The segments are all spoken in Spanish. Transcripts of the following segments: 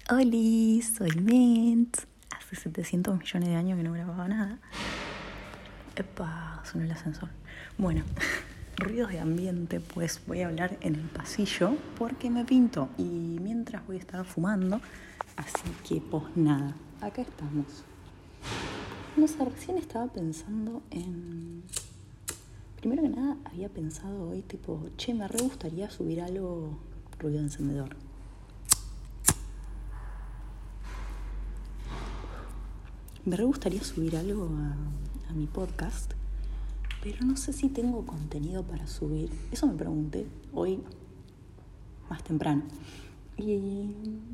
Oli, soy Mint. Hace 700 millones de años que no grababa nada. Epa, sonó el ascensor. Bueno, ruidos de ambiente, pues voy a hablar en el pasillo porque me pinto y mientras voy a estar fumando, así que pues nada, acá estamos. No sé, recién estaba pensando en... Primero que nada, había pensado hoy tipo, me re gustaría subir algo ruido de encendedor. Me re gustaría subir algo a mi podcast, pero no sé si tengo contenido para subir. Eso me pregunté hoy más temprano. Y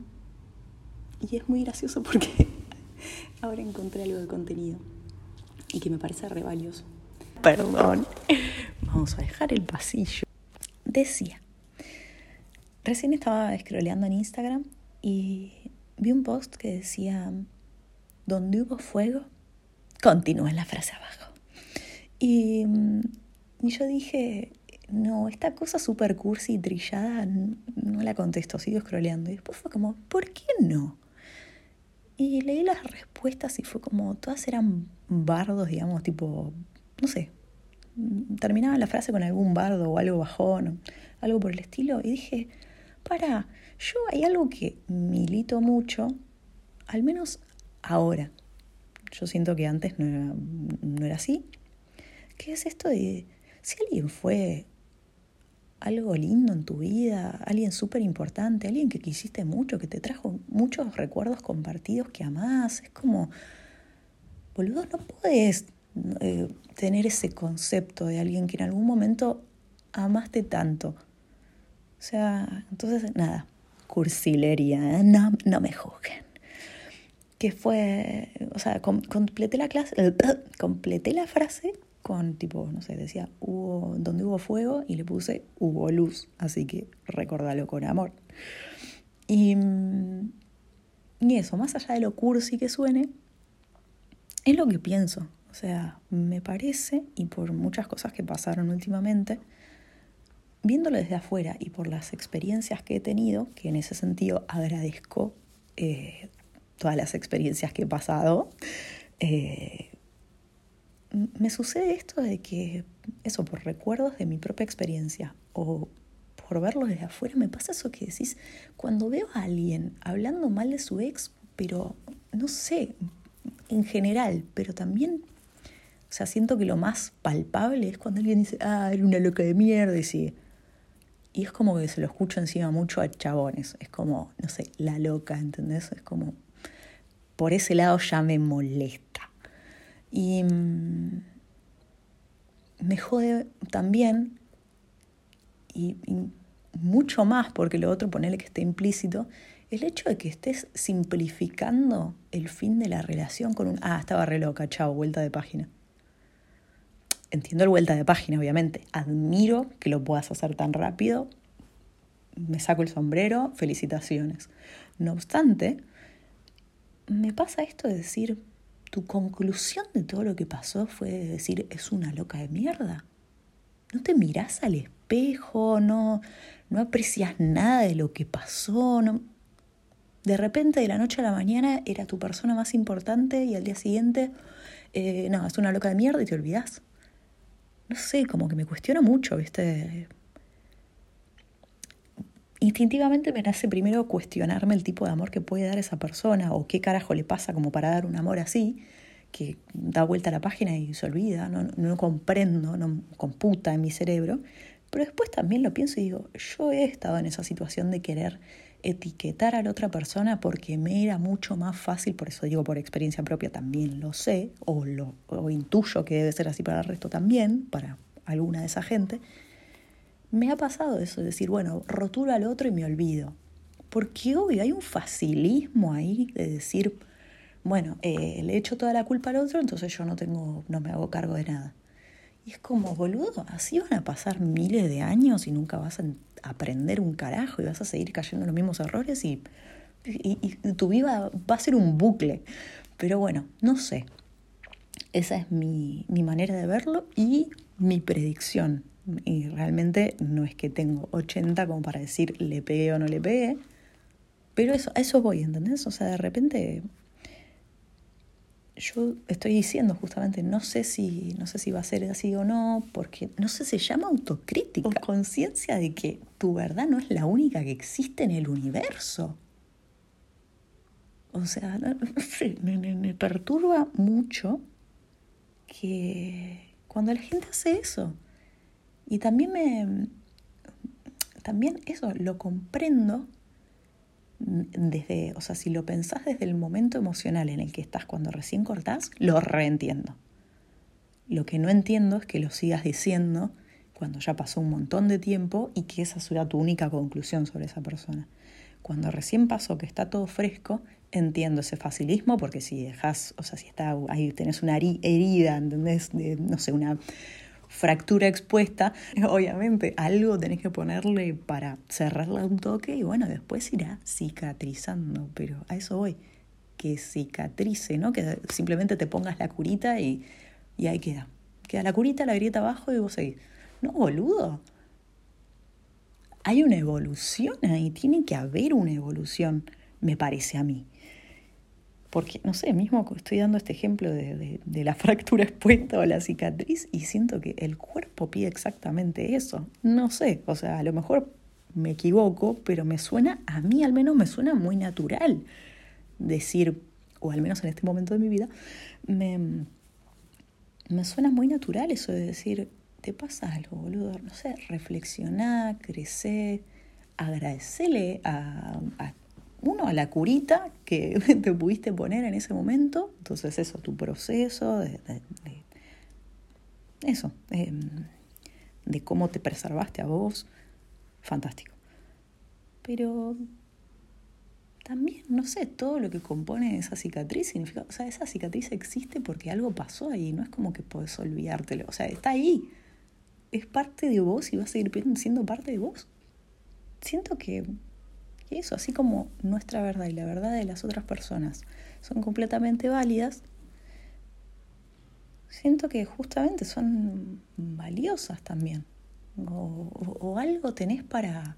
es muy gracioso porque ahora encontré algo de contenido y que me parece re valioso. Perdón, vamos a dejar el pasillo. Decía, recién estaba scrolleando en Instagram y vi un post que decía: donde hubo fuego, continúa la frase abajo. Y yo dije, no, esta cosa super cursi y trillada no la contesto, sigo scrolleando. Y después fue como, ¿por qué no? Y leí las respuestas y fue como, todas eran bardos, digamos, tipo, no sé, terminaba la frase con algún bardo o algo bajón, algo por el estilo. Y dije, yo hay algo que milito mucho, al menos ahora. Yo siento que antes no era así. ¿Qué es esto de si alguien fue algo lindo en tu vida, alguien súper importante, alguien que quisiste mucho, que te trajo muchos recuerdos compartidos que amás? Es como, boludo, no puedes tener ese concepto de alguien que en algún momento amaste tanto. O sea, entonces, nada, cursilería, no me juzguen. Que fue, o sea, completé la frase con tipo, no sé, decía, donde hubo fuego, y le puse, hubo luz, así que recordalo con amor. Y eso, más allá de lo cursi que suene, es lo que pienso. O sea, me parece, y por muchas cosas que pasaron últimamente, viéndolo desde afuera y por las experiencias que he tenido, que en ese sentido agradezco todas las experiencias que he pasado, me sucede esto de que, eso, por recuerdos de mi propia experiencia o por verlo desde afuera, me pasa eso que decís, cuando veo a alguien hablando mal de su ex, pero no sé, en general, pero también, o sea, siento que lo más palpable es cuando alguien dice, era una loca de mierda, y es como que se lo escucho encima mucho a chabones, es como, no sé, la loca, ¿entendés? Es como, por ese lado ya me molesta. Y me jode también, y mucho más, porque lo otro, ponele que esté implícito, el hecho de que estés simplificando el fin de la relación con estaba re loca, chao, vuelta de página. Entiendo el vuelta de página, obviamente. Admiro que lo puedas hacer tan rápido. Me saco el sombrero, felicitaciones. No obstante, me pasa esto de decir, tu conclusión de todo lo que pasó fue decir, es una loca de mierda. No te mirás al espejo, no aprecias nada de lo que pasó. No. De repente, de la noche a la mañana, era tu persona más importante y al día siguiente, es una loca de mierda y te olvidás. No sé, como que me cuestiona mucho, ¿viste? Instintivamente me nace primero cuestionarme el tipo de amor que puede dar esa persona o qué carajo le pasa como para dar un amor así, que da vuelta a la página y se olvida, no comprendo, no computa en mi cerebro. Pero después también lo pienso y digo, yo he estado en esa situación de querer etiquetar a la otra persona porque me era mucho más fácil, por eso digo por experiencia propia también lo sé, o intuyo que debe ser así para el resto también, para alguna de esa gente. Me ha pasado eso, de decir, bueno, roturo al otro y me olvido. Porque obvio, hay un facilismo ahí de decir, bueno, le echo toda la culpa al otro, entonces yo no me hago cargo de nada. Y es como, boludo, así van a pasar miles de años y nunca vas a aprender un carajo y vas a seguir cayendo en los mismos errores y tu vida va a ser un bucle. Pero bueno, no sé. Esa es mi manera de verlo y mi predicción. Y realmente no es que tengo 80 como para decir le pegué o no le pegué, Pero a eso voy, ¿entendés? O sea, de repente yo estoy diciendo justamente, no sé si va a ser así o no, porque no sé, se llama autocrítica o conciencia de que tu verdad no es la única que existe en el universo. O sea, no sé, me perturba mucho que cuando la gente hace eso. Y también eso lo comprendo desde, o sea, si lo pensás desde el momento emocional en el que estás cuando recién cortás, lo reentiendo. Lo que no entiendo es que lo sigas diciendo cuando ya pasó un montón de tiempo y que esa sea tu única conclusión sobre esa persona. Cuando recién pasó, que está todo fresco, entiendo ese facilismo, porque si dejás, o sea, si está ahí tenés una herida, ¿entendés? No sé, una fractura expuesta, obviamente algo tenés que ponerle para cerrarla un toque y bueno, después irá cicatrizando, pero a eso voy, que cicatrice, ¿no? Que simplemente te pongas la curita y ahí queda. Queda la curita, la grieta abajo y vos seguís. No, boludo. Hay una evolución ahí, tiene que haber una evolución, me parece a mí. Porque, no sé, mismo estoy dando este ejemplo de la fractura expuesta o la cicatriz y siento que el cuerpo pide exactamente eso. No sé, o sea, a lo mejor me equivoco, pero me suena, a mí al menos me suena muy natural decir, o al menos en este momento de mi vida, me suena muy natural eso de decir, te pasa algo, boludo, no sé, reflexioná, crecé, agradecele a la curita que te pudiste poner en ese momento. Entonces eso, tu proceso de cómo te preservaste a vos, fantástico. Pero también, no sé, todo lo que compone esa cicatriz significa, o sea, esa cicatriz existe porque algo pasó ahí, no es como que podés olvidártelo, o sea, está ahí, es parte de vos y va a seguir siendo parte de vos. Siento que eso, así como nuestra verdad y la verdad de las otras personas son completamente válidas, siento que justamente son valiosas también. O algo tenés para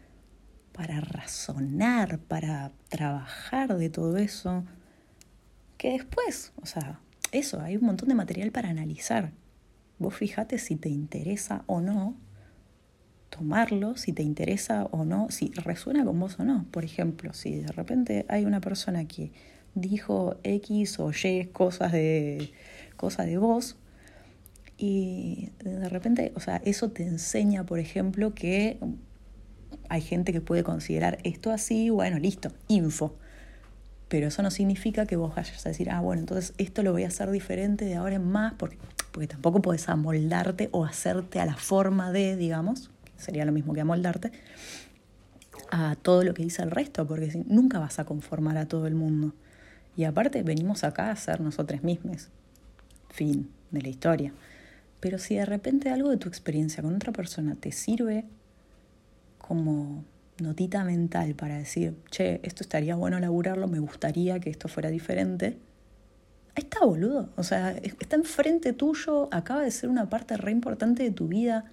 razonar, para trabajar de todo eso, que después, o sea, eso, hay un montón de material para analizar. Vos fijate si te interesa o no tomarlo, si te interesa o no, si resuena con vos o no. Por ejemplo, si de repente hay una persona que dijo X o Y cosas de vos y de repente, o sea, eso te enseña, por ejemplo, que hay gente que puede considerar esto así, bueno, listo, info. Pero eso no significa que vos vayas a decir, bueno, entonces esto lo voy a hacer diferente de ahora en más, porque tampoco podés amoldarte o hacerte a la forma de, digamos, sería lo mismo que amoldarte, a todo lo que dice el resto, porque nunca vas a conformar a todo el mundo. Y aparte venimos acá a ser nosotros mismos. Fin de la historia. Pero si de repente algo de tu experiencia con otra persona te sirve como notita mental para decir, che, esto estaría bueno laburarlo, me gustaría que esto fuera diferente, ahí está, boludo. O sea, está enfrente tuyo, acaba de ser una parte re importante de tu vida.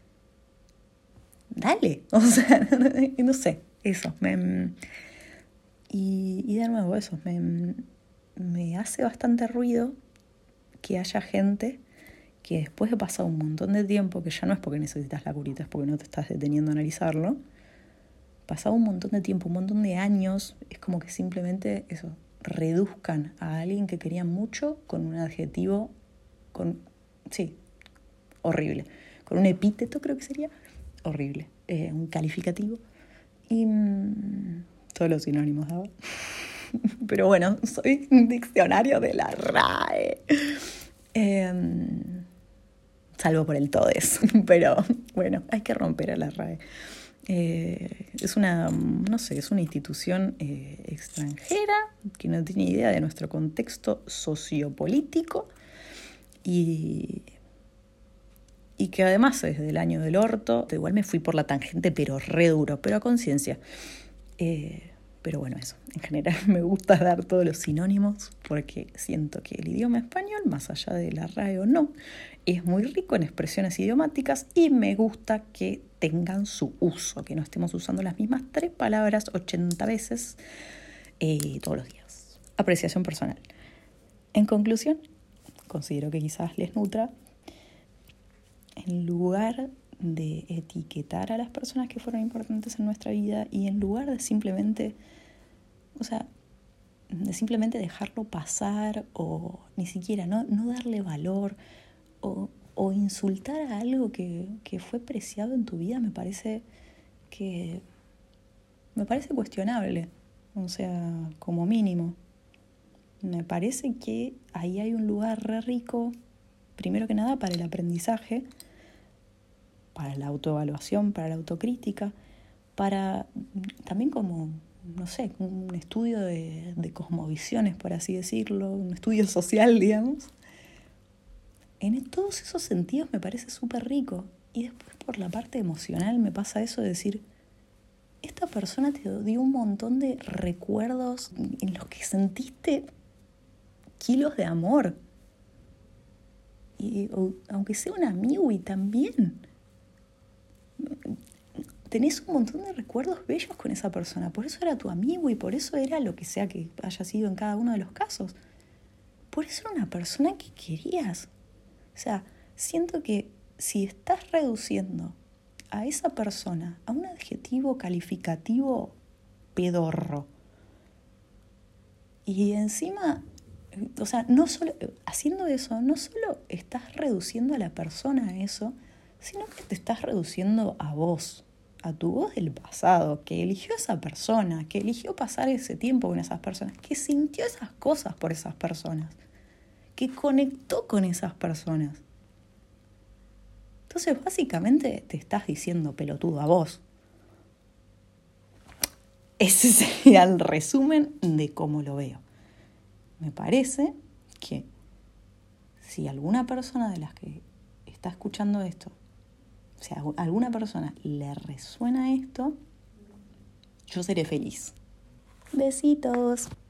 Dale, o sea, no sé, eso. Y de nuevo eso, me hace bastante ruido que haya gente que después de pasar un montón de tiempo, que ya no es porque necesitas la curita, es porque no te estás deteniendo a analizarlo, pasado un montón de tiempo, un montón de años, es como que simplemente eso, reduzcan a alguien que querían mucho con un adjetivo, horrible, con un epíteto creo que sería, horrible, un calificativo y todos los sinónimos daba. Pero bueno, soy un diccionario de la RAE. Salvo por el todes, pero bueno, hay que romper a la RAE. Es una institución extranjera que no tiene idea de nuestro contexto sociopolítico y que además es del año del orto. Igual me fui por la tangente, pero re duro, pero a conciencia. Pero bueno, eso. En general me gusta dar todos los sinónimos porque siento que el idioma español, más allá de la RAE o no, es muy rico en expresiones idiomáticas y me gusta que tengan su uso, que no estemos usando las mismas 3 palabras 80 veces todos los días. Apreciación personal. En conclusión, considero que quizás les nutra, en lugar de etiquetar a las personas que fueron importantes en nuestra vida y en lugar de simplemente, de simplemente dejarlo pasar o ni siquiera no darle valor o insultar a algo que fue preciado en tu vida, me parece cuestionable, como mínimo. Me parece que ahí hay un lugar re rico, primero que nada, para el aprendizaje, para la autoevaluación, para la autocrítica, para también como, un estudio de cosmovisiones, por así decirlo, un estudio social, digamos. En todos esos sentidos me parece súper rico. Y después por la parte emocional me pasa eso de decir, esta persona te dio un montón de recuerdos en los que sentiste kilos de amor. Y aunque sea un amigo, y también tenés un montón de recuerdos bellos con esa persona. Por eso era tu amigo y por eso era lo que sea que haya sido en cada uno de los casos. Por eso era una persona que querías. Siento que si estás reduciendo a esa persona a un adjetivo calificativo pedorro y encima, no solo haciendo eso, no solo estás reduciendo a la persona a eso, sino que te estás reduciendo a vos, a tu voz del pasado, que eligió a esa persona, que eligió pasar ese tiempo con esas personas, que sintió esas cosas por esas personas, que conectó con esas personas. Entonces, básicamente, te estás diciendo pelotudo a vos. Ese sería el resumen de cómo lo veo. Me parece que si alguna persona de las que está escuchando esto, a alguna persona le resuena esto, yo seré feliz. Besitos.